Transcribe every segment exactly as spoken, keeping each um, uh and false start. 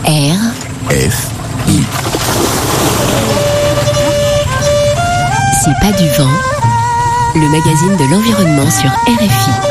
R F I. C'est pas du vent, le magazine de l'environnement sur R F I.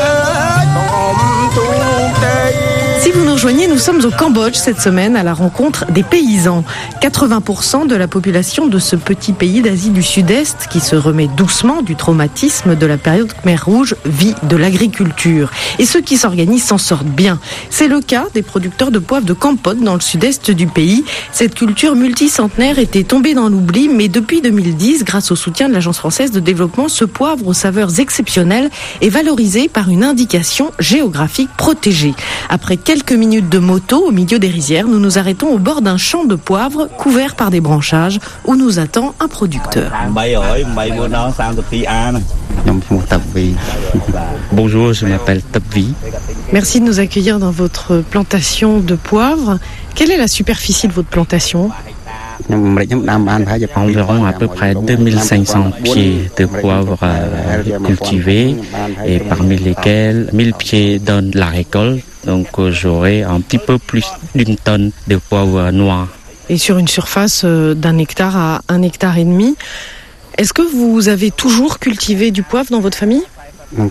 Si vous nous rejoignez, nous sommes au Cambodge cette semaine à la rencontre des paysans. quatre-vingts pour cent de la population de ce petit pays d'Asie du Sud-Est, qui se remet doucement du traumatisme de la période Khmer Rouge, vit de l'agriculture. Et ceux qui s'organisent s'en sortent bien. C'est le cas des producteurs de poivre de Kampot dans le sud-est du pays. Cette culture multicentenaire était tombée dans l'oubli, mais depuis deux mille dix, grâce au soutien de l'Agence française de développement, ce poivre aux saveurs exceptionnelles est valorisé par une indication géographique protégée. Après quelques minutes de moto au milieu des rizières, nous nous arrêtons au bord d'un champ de poivre couvert par des branchages où nous attend un producteur. Bonjour, je m'appelle Tapvi. Merci de nous accueillir dans votre plantation de poivre. Quelle est la superficie de votre plantation ? Environ à peu près deux mille cinq cents pieds de poivre euh, cultivés, et parmi lesquels mille pieds donnent la récolte. Donc euh, j'aurai un petit peu plus d'une tonne de poivre noir. Et sur une surface euh, d'un hectare à un hectare et demi. Est-ce que vous avez toujours cultivé du poivre dans votre famille ? On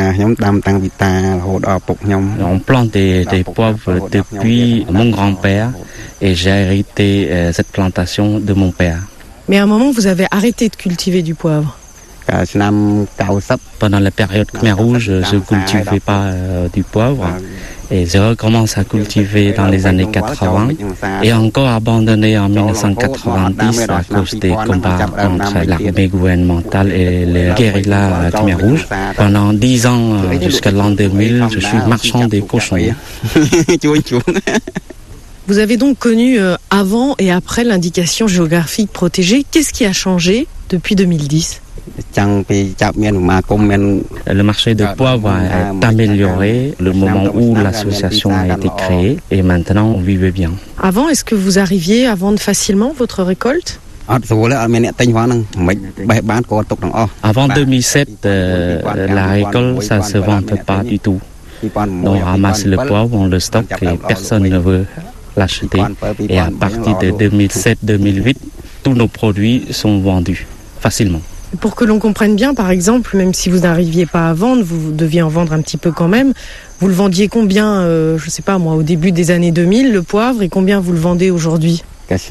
plante des, des poivres depuis mon grand-père et j'ai hérité euh, cette plantation de mon père. Mais à un moment, vous avez arrêté de cultiver du poivre. Pendant la période Khmer Rouge, je ne cultivais pas euh, du poivre et je recommence à cultiver dans les années quatre-vingts et encore abandonné en dix-neuf cent quatre-vingt-dix à cause des combats entre l'armée gouvernementale et les guérillas Khmer Rouge. Pendant dix ans, euh, jusqu'à l'an deux mille, je suis marchand des cochons. Vous avez donc connu euh, avant et après l'indication géographique protégée. Qu'est-ce qui a changé depuis deux mille dix ? Le marché de poivre est amélioré le moment où l'association a été créée et maintenant on vivait bien. Avant, est-ce que vous arriviez à vendre facilement votre récolte ? Avant deux mille sept, euh, la récolte, ça ne se vendait pas du tout. On ramasse le poivre, on le stocke et personne ne veut l'acheter. Et à partir de deux mille sept deux mille huit, tous nos produits sont vendus facilement. Pour que l'on comprenne bien, par exemple, même si vous n'arriviez pas à vendre, vous deviez en vendre un petit peu quand même. Vous le vendiez combien, euh, je ne sais pas moi, au début des années deux mille, le poivre, et combien vous le vendez aujourd'hui ?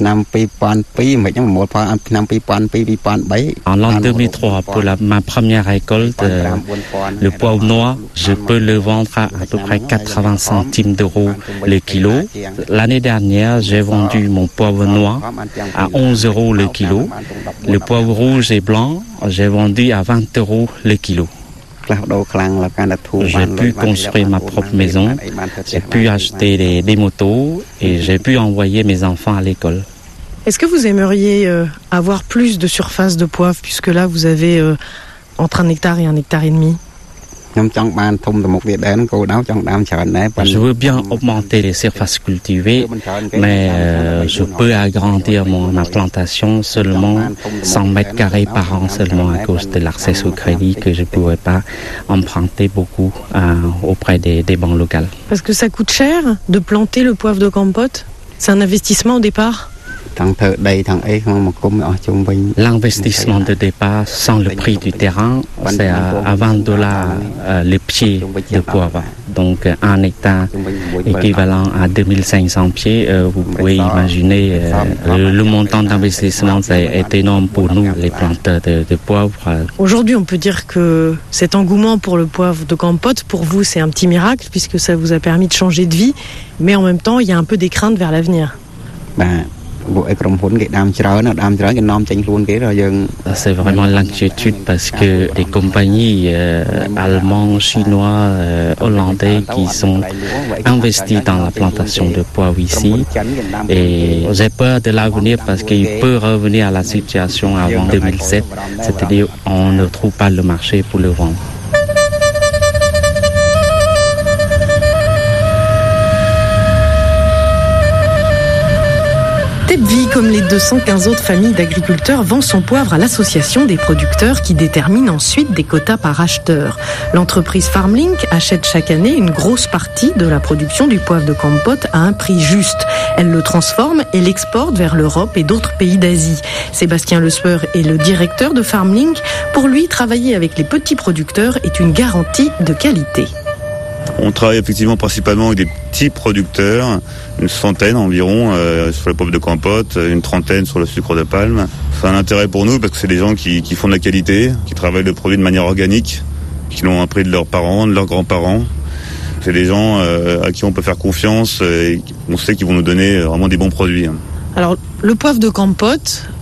En l'an deux mille trois, pour la, ma première récolte, euh, le poivre noir, je peux le vendre à à peu près quatre-vingts centimes d'euros le kilo. L'année dernière, j'ai vendu mon poivre noir à onze euros le kilo. Le poivre rouge et blanc, j'ai vendu à vingt euros le kilo. J'ai pu construire ma propre maison, j'ai pu acheter des, des motos et j'ai pu envoyer mes enfants à l'école. Est-ce que vous aimeriez euh, avoir plus de surface de poivre, puisque là vous avez euh, entre un hectare et un hectare et demi ? Je veux bien augmenter les surfaces cultivées, mais euh, je peux agrandir mon, ma plantation seulement cent mètres carrés par an seulement à cause de l'accès au crédit que je ne pourrais pas emprunter beaucoup euh, auprès des, des banques locales. Parce que ça coûte cher de planter le poivre de Kampot ? C'est un investissement au départ ? L'investissement de départ sans le prix du terrain, c'est à, à vingt dollars euh, le pied de poivre. Donc un hectare équivalent à deux mille cinq cents pieds. Euh, vous pouvez imaginer euh, le, le montant d'investissement est énorme pour nous, les planteurs de, de poivre. Aujourd'hui, on peut dire que cet engouement pour le poivre de Kampot, pour vous, c'est un petit miracle puisque ça vous a permis de changer de vie. Mais en même temps, il y a un peu des craintes vers l'avenir. Ben, c'est vraiment l'inquiétude parce que les compagnies euh, allemandes, chinois, euh, hollandais qui sont investis dans la plantation de poivre ici. Et j'ai peur de l'avenir parce qu'il peut revenir à la situation avant deux mille sept, c'est-à-dire on ne trouve pas le marché pour le vendre. Tepvi, comme les deux cent quinze autres familles d'agriculteurs, vend son poivre à l'association des producteurs qui détermine ensuite des quotas par acheteur. L'entreprise FarmLink achète chaque année une grosse partie de la production du poivre de Kampot à un prix juste. Elle le transforme et l'exporte vers l'Europe et d'autres pays d'Asie. Sébastien Lespeur est le directeur de FarmLink. Pour lui, travailler avec les petits producteurs est une garantie de qualité. On travaille effectivement principalement avec des petits producteurs, une centaine environ euh, sur le poivre de Kampot, une trentaine sur le sucre de palme. C'est un intérêt pour nous parce que c'est des gens qui, qui font de la qualité, qui travaillent le produit de manière organique, qui l'ont appris de leurs parents, de leurs grands-parents. C'est des gens euh, à qui on peut faire confiance et on sait qu'ils vont nous donner vraiment des bons produits. Alors, le poivre de Kampot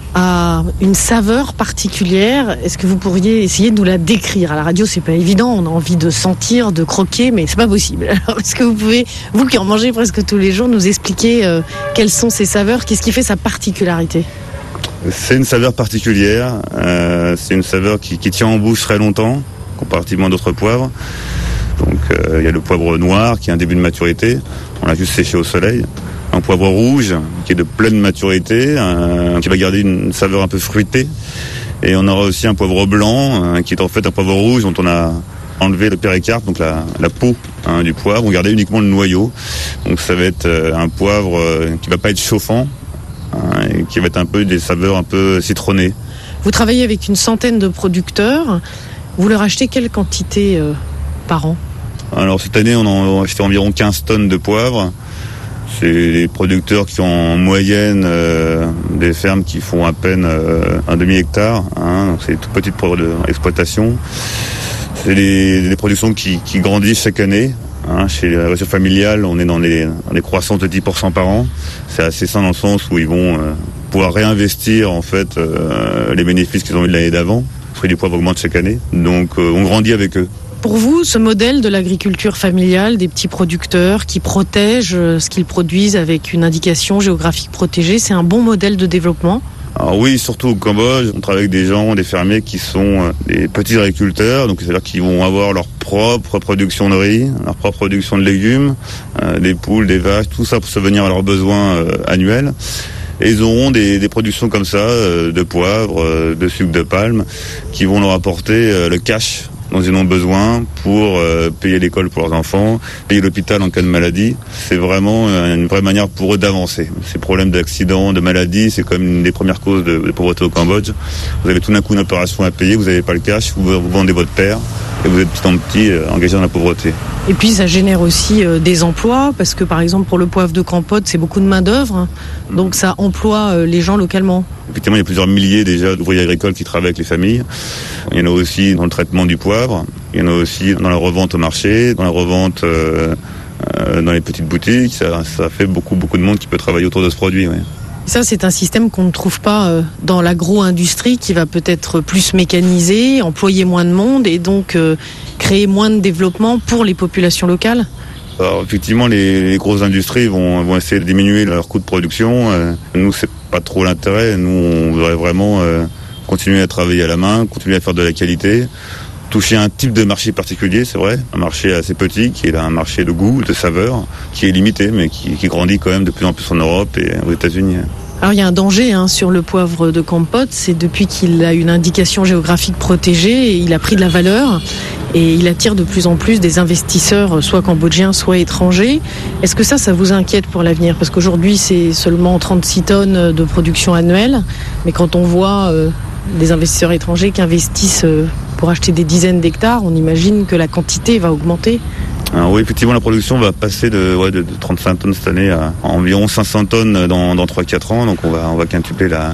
a une saveur particulière. Est-ce que vous pourriez essayer de nous la décrire? À la radio, c'est pas évident. On a envie de sentir, de croquer, mais c'est pas possible. Alors, est-ce que vous pouvez, vous qui en mangez presque tous les jours, nous expliquer euh, quelles sont ces saveurs? Qu'est-ce qui fait sa particularité? C'est une saveur particulière. Euh, c'est une saveur qui, qui tient en bouche très longtemps, comparativement à d'autres poivres. Donc, euh, il y a le poivre noir qui a un début de maturité. On l'a juste séché au soleil. Un poivre rouge qui est de pleine maturité, euh, qui va garder une saveur un peu fruitée. Et on aura aussi un poivre blanc, euh, qui est en fait un poivre rouge dont on a enlevé le péricarpe, donc la, la peau hein, du poivre. On gardait uniquement le noyau. Donc ça va être euh, un poivre euh, qui va pas être chauffant, hein, et qui va être un peu des saveurs un peu citronnées. Vous travaillez avec une centaine de producteurs. Vous leur achetez quelle quantité euh, par an? Alors cette année, on a acheté environ quinze tonnes de poivre. C'est des producteurs qui ont en moyenne euh, des fermes qui font à peine euh, un demi-hectare. Hein, donc c'est une toute petite exploitation. C'est des, des productions qui, qui grandissent chaque année. Hein, chez l'agriculture familiale, on est dans les, dans les croissances de dix pour cent par an. C'est assez sain dans le sens où ils vont euh, pouvoir réinvestir en fait euh, les bénéfices qu'ils ont eu de l'année d'avant. Le prix du poivre augmente chaque année. Donc euh, on grandit avec eux. Pour vous, ce modèle de l'agriculture familiale, des petits producteurs qui protègent ce qu'ils produisent avec une indication géographique protégée, c'est un bon modèle de développement? Alors oui, surtout au Cambodge, on travaille avec des gens, des fermiers qui sont des petits agriculteurs, donc c'est-à-dire qu'ils vont avoir leur propre production de riz, leur propre production de légumes, euh, des poules, des vaches, tout ça pour subvenir à leurs besoins euh, annuels. Et ils auront des, des productions comme ça, euh, de poivre, euh, de sucre de palme, qui vont leur apporter euh, le cash dont ils ont besoin pour euh, payer l'école pour leurs enfants, payer l'hôpital en cas de maladie. C'est vraiment euh, une vraie manière pour eux d'avancer. Ces problèmes d'accidents, de maladies, c'est comme une des premières causes de, de pauvreté au Cambodge. Vous avez tout d'un coup une opération à payer, vous n'avez pas le cash, vous, vous vendez votre père et vous êtes petit en petit euh, engagé dans la pauvreté. Et puis ça génère aussi euh, des emplois, parce que par exemple pour le poivre de Kampot, c'est beaucoup de main d'œuvre, hein, donc ça emploie euh, les gens localement. Effectivement, il y a plusieurs milliers déjà d'ouvriers agricoles qui travaillent avec les familles. Il y en a aussi dans le traitement du poivre, il y en a aussi dans la revente au marché, dans la revente euh, euh, dans les petites boutiques. Ça, ça fait beaucoup, beaucoup de monde qui peut travailler autour de ce produit. Ouais. Ça, c'est un système qu'on ne trouve pas euh, dans l'agro-industrie, qui va peut-être plus mécaniser, employer moins de monde et donc euh, créer moins de développement pour les populations locales. Alors, effectivement, les, les grosses industries vont, vont essayer de diminuer leur coût de production. Euh, nous, c'est pas trop l'intérêt. Nous, on voudrait vraiment euh, continuer à travailler à la main, continuer à faire de la qualité, toucher un type de marché particulier, c'est vrai, un marché assez petit, qui est un marché de goût, de saveur, qui est limité, mais qui, qui grandit quand même de plus en plus en Europe et aux États-Unis. Alors il y a un danger hein, sur le poivre de Kampot, c'est depuis qu'il a une indication géographique protégée, il a pris de la valeur et il attire de plus en plus des investisseurs, soit cambodgiens, soit étrangers. Est-ce que ça, ça vous inquiète pour l'avenir? Parce qu'aujourd'hui, c'est seulement trente-six tonnes de production annuelle, mais quand on voit euh, des investisseurs étrangers qui investissent euh, pour acheter des dizaines d'hectares, on imagine que la quantité va augmenter. Alors oui, effectivement, la production va passer de, ouais, de, de trente-cinq tonnes cette année à, à environ cinq cents tonnes dans, dans trois à quatre ans. Donc on va, on va quintupler la,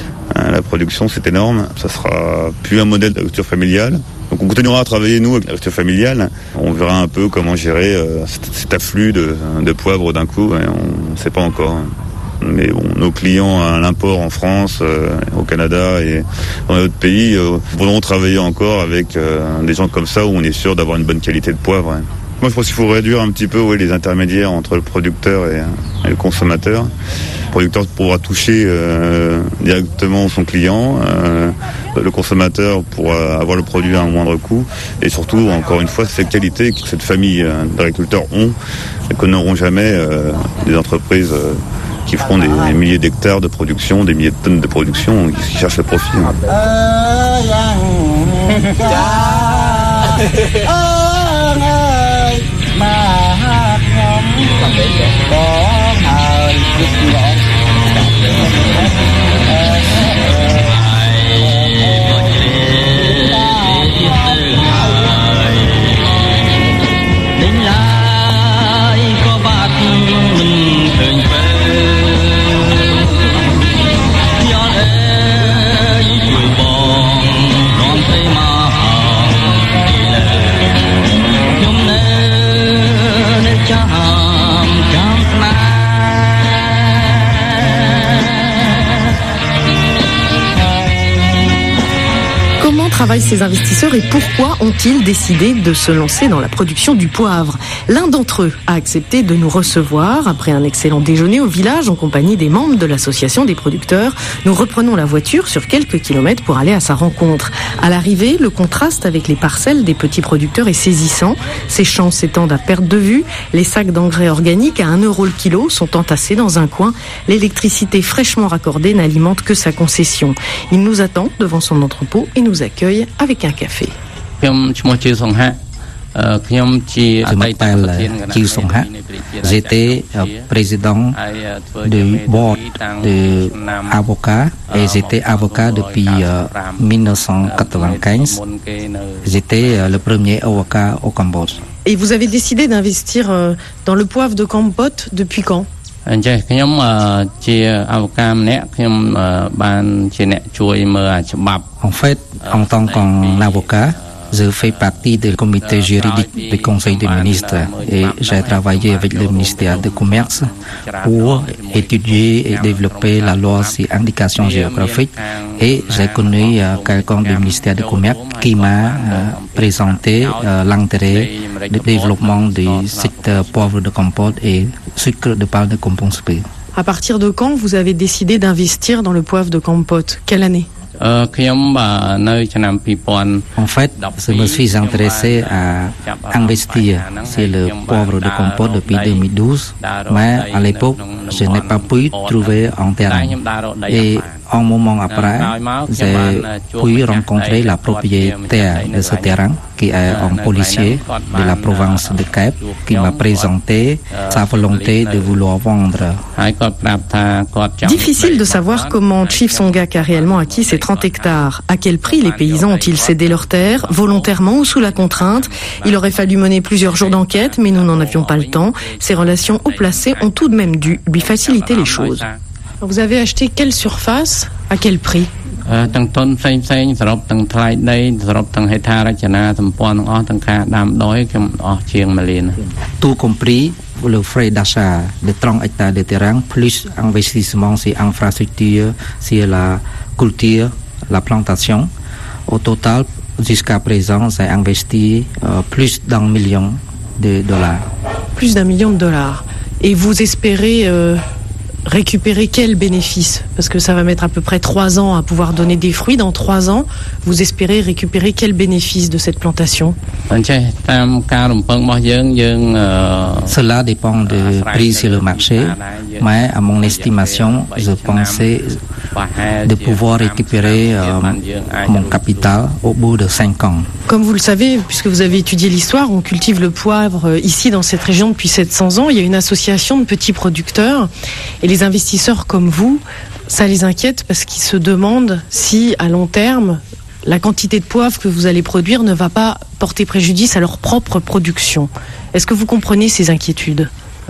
la production, c'est énorme. Ça sera plus un modèle d'agriculture familiale. Donc on continuera à travailler, nous, avec l'agriculture familiale. On verra un peu comment gérer euh, cet, cet afflux de, de poivre d'un coup. Et on ne sait pas encore. Mais bon, nos clients à l'import en France, euh, au Canada et dans d'autres pays euh, voudront travailler encore avec euh, des gens comme ça où on est sûr d'avoir une bonne qualité de poivre. Hein. Moi, je pense qu'il faut réduire un petit peu ouais, les intermédiaires entre le producteur et, et le consommateur. Le producteur pourra toucher euh, directement son client. Euh, le consommateur pourra avoir le produit à un moindre coût. Et surtout, encore une fois, cette qualité que cette famille d'agriculteurs ont et que n'auront jamais euh, des entreprises euh, qui feront des, des milliers d'hectares de production, des milliers de tonnes de production, qui cherchent le profit. Travaillent ces investisseurs et pourquoi ont-ils décidé de se lancer dans la production du poivre? L'un d'entre eux a accepté de nous recevoir après un excellent déjeuner au village en compagnie des membres de l'association des producteurs. Nous reprenons la voiture sur quelques kilomètres pour aller à sa rencontre. À l'arrivée, le contraste avec les parcelles des petits producteurs est saisissant. Ces champs s'étendent à perte de vue. Les sacs d'engrais organiques à un euro le kilo sont entassés dans un coin. L'électricité fraîchement raccordée n'alimente que sa concession. Il nous attend devant son entrepôt et nous accueille avec un café. Je m'appelle Chiu Song Ha. J'étais président du board de avocat et j'étais avocat depuis mille neuf cent quatre-vingt-quinze. J'étais le premier avocat au Cambodge. Et vous avez décidé d'investir dans le poivre de Kampot depuis quand? En fait, en tant qu'avocat, je fais partie du comité juridique du Conseil des ministres et j'ai travaillé avec le ministère du Commerce pour étudier et développer la loi sur indication géographique et j'ai connu euh, quelqu'un du ministère du Commerce qui m'a euh, présenté euh, l'intérêt du développement du secteur poivre de Kampot et sucre de palme de Kampong Speu. À partir de quand vous avez décidé d'investir dans le poivre de Kampot? Quelle année? En fait, je me suis intéressé à investir sur le poivre de Kampot depuis deux mille douze, mais à l'époque, je n'ai pas pu trouver un terrain. Et un moment après, j'ai pu rencontrer la propriétaire de ce terrain, qui est un policier de la province de Kep, qui m'a présenté sa volonté de vouloir vendre. Difficile de savoir comment Chief Songak a réellement acquis ces trente hectares. À quel prix les paysans ont-ils cédé leurs terres, volontairement ou sous la contrainte? Il aurait fallu mener plusieurs jours d'enquête, mais nous n'en avions pas le temps. Ces relations haut placées ont tout de même dû lui faciliter les choses. Vous avez acheté quelle surface? À quel prix? Tout compris, le frais d'achat de trente hectares de terrain, plus investissement sur infrastructure, sur la culture, la plantation. Au total, jusqu'à présent, j'ai investi euh, plus d'un million de dollars. Plus d'un million de dollars. Et vous espérez euh, récupérer quel bénéfice? Parce que ça va mettre à peu près trois ans à pouvoir donner des fruits. Dans trois ans, vous espérez récupérer quel bénéfice de cette plantation? Cela dépend du prix sur le marché, mais à mon estimation, je pensais de pouvoir récupérer euh, mon capital au bout de cinq ans. Comme vous le savez, puisque vous avez étudié l'histoire, on cultive le poivre ici dans cette région depuis sept cents ans. Il y a une association de petits producteurs et les investisseurs comme vous, ça les inquiète parce qu'ils se demandent si à long terme, la quantité de poivre que vous allez produire ne va pas porter préjudice à leur propre production. Est-ce que vous comprenez ces inquiétudes?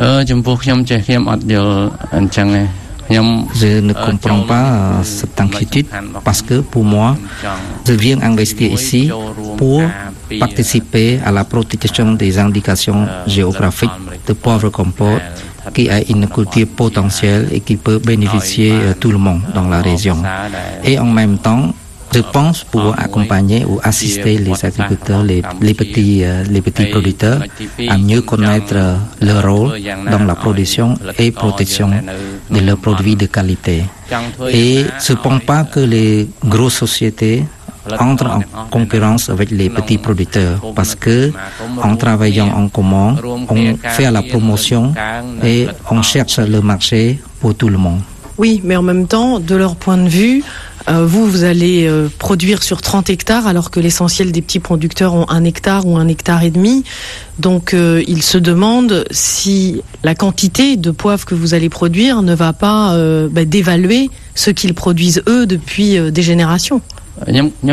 Je ne comprends pas euh, cette inquiétude parce que pour moi, je viens investir ici pour participer à la protection des indications géographiques de poivre Kampot qui est une culture potentielle et qui peut bénéficier à tout le monde dans la région. Et en même temps, je pense pouvoir accompagner ou assister les agriculteurs, les, les, petits, euh, les petits producteurs à mieux connaître euh, leur rôle dans la production et protection de leurs produits de qualité. Et je ne pense pas que les grosses sociétés entrent en concurrence avec les petits producteurs parce que en travaillant en commun, on fait la promotion et on cherche le marché pour tout le monde. Oui, mais en même temps, de leur point de vue, euh, vous, vous allez euh, produire sur trente hectares alors que l'essentiel des petits producteurs ont un hectare ou un hectare et demi. Donc, euh, ils se demandent si la quantité de poivre que vous allez produire ne va pas euh, bah, dévaluer ce qu'ils produisent eux depuis euh, des générations. Non, je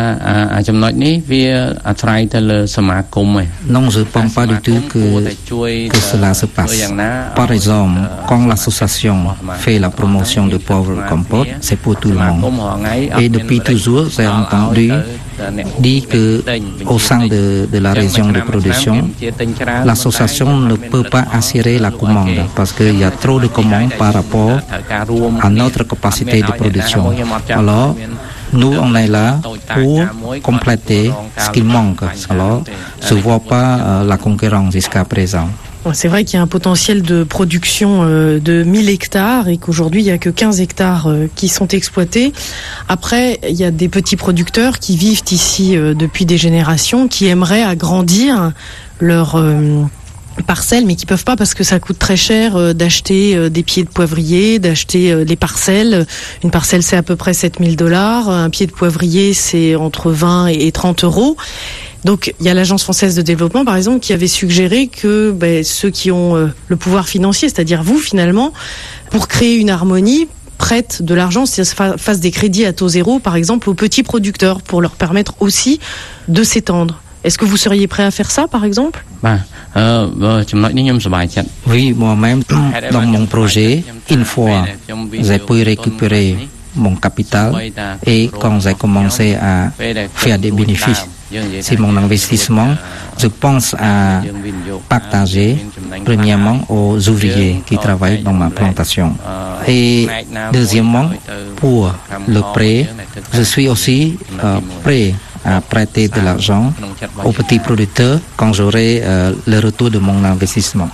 ne pense pas du tout que, que cela se passe. Par exemple, quand l'association fait la promotion de poivre compote, c'est pour tout le monde. Et depuis toujours, j'ai entendu dire qu'au sein de, de la région de production, l'association ne peut pas assurer la commande parce qu'il y a trop de commandes par rapport à notre capacité de production. Alors, nous, on est là pour compléter ce qu'il manque. Alors, je ne vois pas euh, la concurrence jusqu'à présent. C'est vrai qu'il y a un potentiel de production euh, de mille hectares et qu'aujourd'hui, il n'y a que quinze hectares euh, qui sont exploités. Après, il y a des petits producteurs qui vivent ici euh, depuis des générations, qui aimeraient agrandir leur... Euh, parcelles, mais qui peuvent pas parce que ça coûte très cher euh, d'acheter euh, des pieds de poivrier, d'acheter euh, les parcelles. Une parcelle, c'est à peu près sept mille dollars. Un pied de poivrier, c'est entre vingt et trente euros. Donc, il y a l'Agence française de développement, par exemple, qui avait suggéré que ben, ceux qui ont euh, le pouvoir financier, c'est-à-dire vous, finalement, pour créer une harmonie, prêtent de l'argent, c'est-à-dire fassent des crédits à taux zéro, par exemple, aux petits producteurs, pour leur permettre aussi de s'étendre. Est-ce que vous seriez prêt à faire ça, par exemple? Oui, moi-même, dans mon projet, une fois j'ai pu récupérer mon capital et quand j'ai commencé à faire des bénéfices, c'est mon investissement, je pense à partager premièrement aux ouvriers qui travaillent dans ma plantation. Et deuxièmement, pour le prêt, je suis aussi euh, prêt à prêter de l'argent aux petits producteurs quand j'aurai euh, le retour de mon investissement.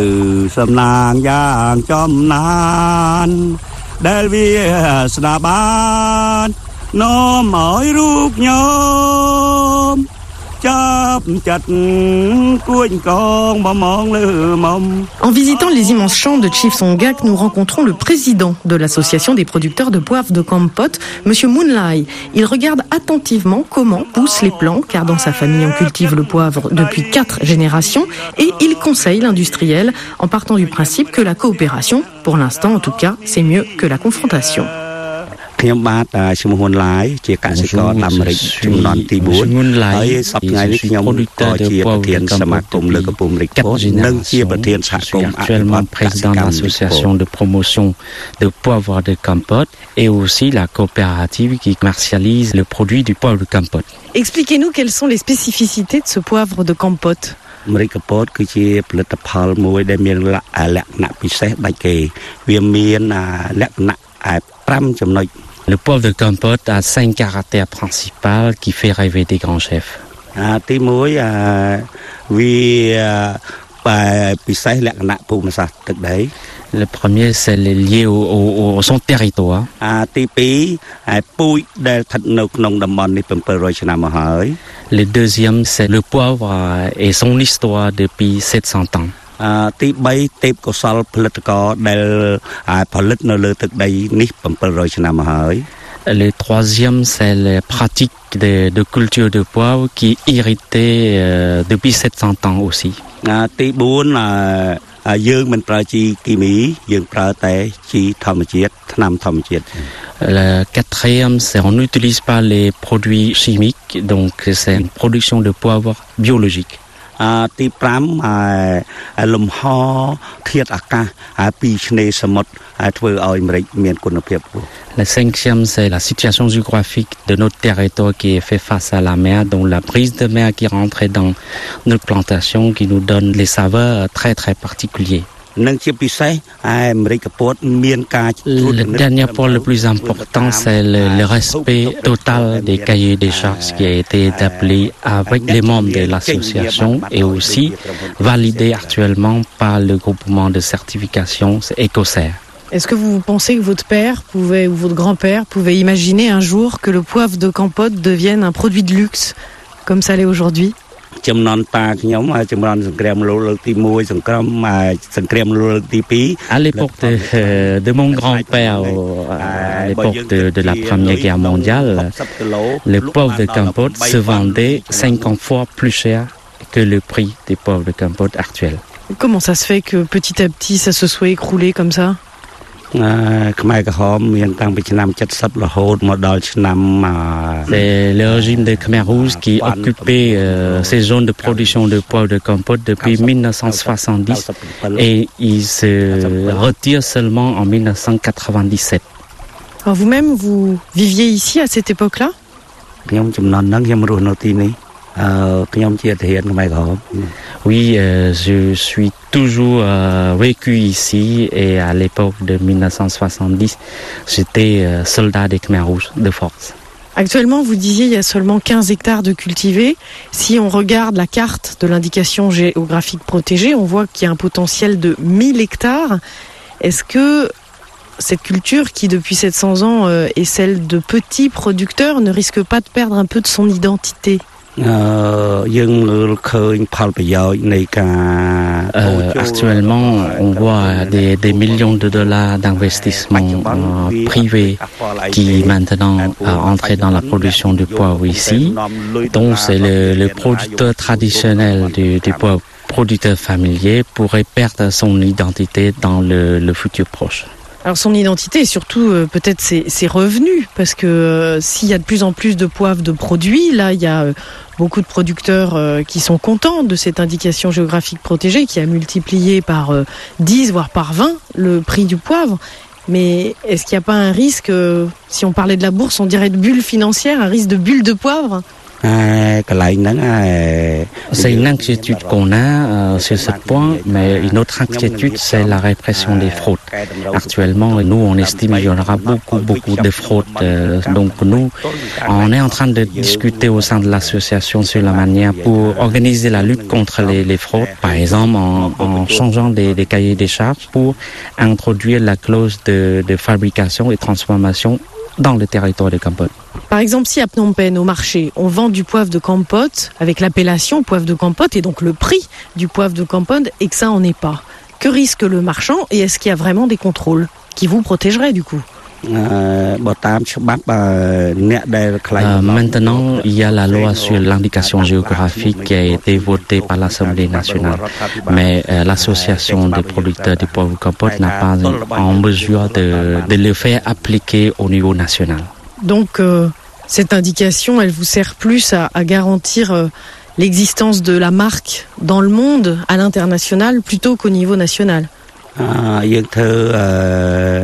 En visitant les immenses champs de Chifsongak, nous rencontrons le président de l'association des producteurs de poivre de Kampot, Monsieur Moonlai. Il regarde attentivement comment poussent les plants, car dans sa famille on cultive le poivre depuis quatre générations, et il conseille l'industriel en partant du principe que la coopération, pour l'instant en tout cas, c'est mieux que la confrontation. Bonjour, je suis Moonlai, je suis producteur de poivre de Kampot depuis quatre générations. Je suis actuellement président de l'association de promotion de poivre de Kampot et aussi la coopérative qui commercialise le produit du poivre de Kampot. Expliquez-nous quelles sont les spécificités de ce poivre de Kampot. Le poivre de Kampot a cinq caractères principaux qui fait rêver des grands chefs. Le premier, c'est lié au, au, au son territoire. Le deuxième, c'est le poivre et son histoire depuis sept cents ans. Le troisième, c'est la pratique de, de culture de poivre qui est héritée euh, depuis sept cents ans aussi. Le quatrième, c'est on n'utilise pas les produits chimiques, donc c'est une production de poivre biologique. Le cinquième, c'est la situation géographique de notre territoire qui est fait face à la mer, donc la brise de mer qui rentre dans notre plantation qui nous donne des saveurs très très particulières. Le dernier point le plus important, c'est le, le respect total des cahiers des charges qui a été établi avec les membres de l'association et aussi validé actuellement par le groupement de certification Ecocer. Est-ce que vous pensez que votre père pouvait, ou votre grand-père pouvait imaginer un jour que le poivre de Kampot devienne un produit de luxe, comme ça l'est aujourd'hui? À l'époque de, de mon grand-père, à l'époque de, de la Première Guerre mondiale, le poivre de Cambodge se vendait cinquante fois plus cher que le prix des poivres de Cambodge actuels. Comment ça se fait que petit à petit ça se soit écroulé comme ça? C'est le régime de Khmer Rouge qui occupait euh, ces zones de production de poivre de Cambodge depuis mille neuf cent soixante-dix et il se retire seulement en mille neuf cent quatre-vingt-dix-sept. Alors vous-même, vous viviez ici à cette époque-là? Oui, euh, je suis toujours euh, vécu ici et à l'époque de mille neuf cent soixante-dix, j'étais euh, soldat des Khmer Rouges de force. Actuellement, vous disiez il y a seulement quinze hectares de cultivés. Si on regarde la carte de l'indication géographique protégée, on voit qu'il y a un potentiel de mille hectares. Est-ce que cette culture qui depuis sept cents ans euh, est celle de petits producteurs ne risque pas de perdre un peu de son identité ? Euh, actuellement, on voit des, des millions de dollars d'investissements euh, privés qui maintenant euh, entrent dans la production du poivre ici. Donc, c'est le, le producteur traditionnel du, du poivre, producteur familier, pourrait perdre son identité dans le, le futur proche. Alors son identité et surtout euh, peut-être ses, ses revenus, parce que euh, s'il y a de plus en plus de poivre de produits, là il y a euh, beaucoup de producteurs euh, qui sont contents de cette indication géographique protégée qui a multiplié par euh, dix voire par vingt le prix du poivre. Mais est-ce qu'il n'y a pas un risque, euh, si on parlait de la bourse, on dirait de bulle financière, un risque de bulle de poivre ? C'est une inquiétude qu'on a euh, sur ce point, mais une autre inquiétude, c'est la répression des fraudes. Actuellement, nous, on estime qu'il y aura beaucoup, beaucoup de fraudes. Euh, donc nous, on est en train de discuter au sein de l'association sur la manière pour organiser la lutte contre les, les fraudes, par exemple en, en changeant des, des cahiers des charges pour introduire la clause de, de fabrication et transformation dans le territoire de Cambodge. Par exemple, si à Phnom Penh, au marché, on vend du poivre de Kampot avec l'appellation poivre de Kampot et donc le prix du poivre de Kampot et que ça en est pas, que risque le marchand et est-ce qu'il y a vraiment des contrôles qui vous protégeraient du coup ? Euh, maintenant, il y a la loi sur l'indication géographique qui a été votée par l'Assemblée nationale. Mais euh, l'association des producteurs du poivre Kampot n'a pas en mesure de, de le faire appliquer au niveau national. Donc, euh, cette indication, elle vous sert plus à, à garantir euh, l'existence de la marque dans le monde, à l'international, plutôt qu'au niveau national. Euh,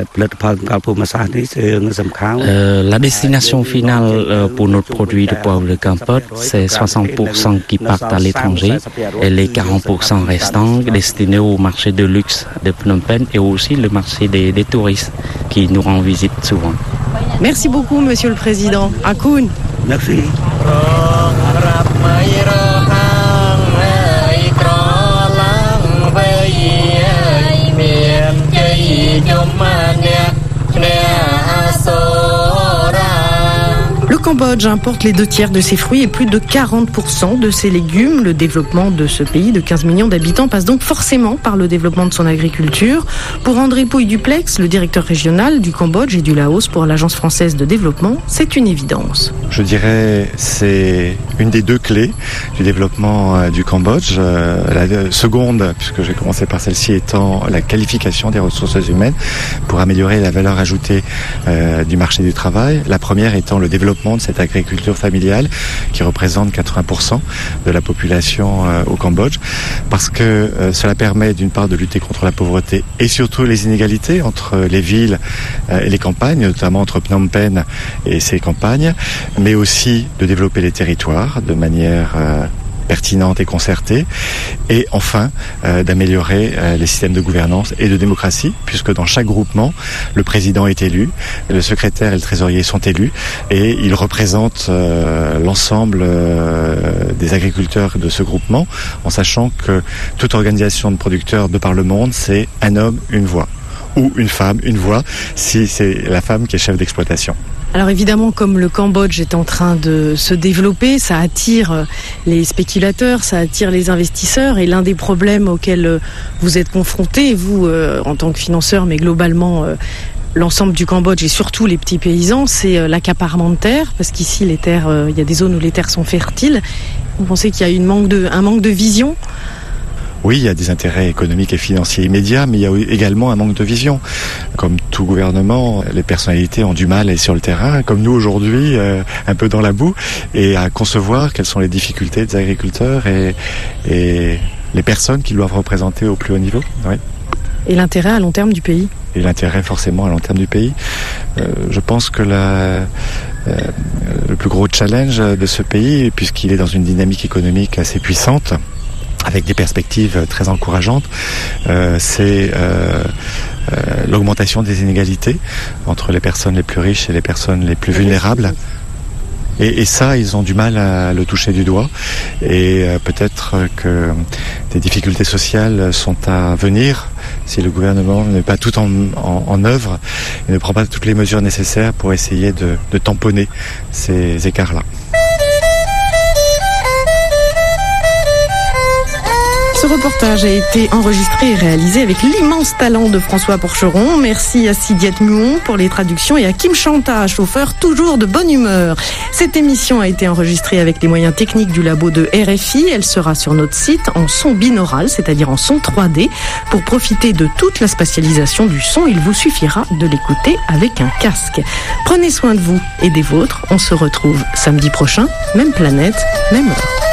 la destination finale euh, pour notre produit de poivre de Kampot, c'est soixante pour cent qui partent à l'étranger et les quarante pour cent restants destinés au marché de luxe de Phnom Penh et aussi le marché des, des touristes qui nous rendent visite souvent. Merci beaucoup, Monsieur le Président. Akun. Merci. Le Cambodge importe les deux tiers de ses fruits et plus de quarante pour cent de ses légumes. Le développement de ce pays de quinze millions d'habitants passe donc forcément par le développement de son agriculture. Pour André Pouy-Duplex, le directeur régional du Cambodge et du Laos pour l'Agence française de développement, c'est une évidence. Je dirais c'est une des deux clés du développement du Cambodge. La seconde, puisque j'ai commencé par celle-ci, étant la qualification des ressources humaines pour améliorer la valeur ajoutée euh, du marché du travail. La première étant le développement de cette agriculture familiale qui représente quatre-vingts pour cent de la population euh, au Cambodge, parce que euh, cela permet d'une part de lutter contre la pauvreté et surtout les inégalités entre les villes euh, et les campagnes, notamment entre Phnom Penh et ses campagnes, mais aussi de développer les territoires de manière euh, pertinente et concertée, et enfin euh, d'améliorer euh, les systèmes de gouvernance et de démocratie, puisque dans chaque groupement, le président est élu, le secrétaire et le trésorier sont élus, et ils représentent euh, l'ensemble euh, des agriculteurs de ce groupement, en sachant que toute organisation de producteurs de par le monde, c'est un homme, une voix, ou une femme, une voix, si c'est la femme qui est chef d'exploitation. Alors évidemment, comme le Cambodge est en train de se développer, ça attire les spéculateurs, ça attire les investisseurs. Et l'un des problèmes auxquels vous êtes confrontés, vous euh, en tant que financeur, mais globalement euh, l'ensemble du Cambodge et surtout les petits paysans, c'est euh, l'accaparement de terres, parce qu'ici les terres, euh, il y a des zones où les terres sont fertiles. Vous pensez qu'il y a une manque de, un manque de vision ? Oui, il y a des intérêts économiques et financiers immédiats, mais il y a également un manque de vision. Comme tout gouvernement, les personnalités ont du mal à aller sur le terrain, comme nous aujourd'hui, euh, un peu dans la boue, et à concevoir quelles sont les difficultés des agriculteurs et, et les personnes qui doivent représenter au plus haut niveau. Oui. Et l'intérêt à long terme du pays ? Et l'intérêt forcément à long terme du pays. Euh, je pense que la, euh, le plus gros challenge de ce pays, puisqu'il est dans une dynamique économique assez puissante, avec des perspectives très encourageantes, euh, c'est euh, euh, l'augmentation des inégalités entre les personnes les plus riches et les personnes les plus vulnérables. Et, et ça, ils ont du mal à le toucher du doigt. Et euh, peut-être que des difficultés sociales sont à venir si le gouvernement ne met pas tout en, en, en œuvre et ne prend pas toutes les mesures nécessaires pour essayer de, de tamponner ces écarts-là. Ce reportage a été enregistré et réalisé avec l'immense talent de François Porcheron. Merci à Sidiette Muon pour les traductions et à Kim Chanta, chauffeur toujours de bonne humeur. Cette émission a été enregistrée avec les moyens techniques du labo de R F I. Elle sera sur notre site en son binaural, c'est-à-dire en son trois D. Pour profiter de toute la spatialisation du son, il vous suffira de l'écouter avec un casque. Prenez soin de vous et des vôtres. On se retrouve samedi prochain, même planète, même heure.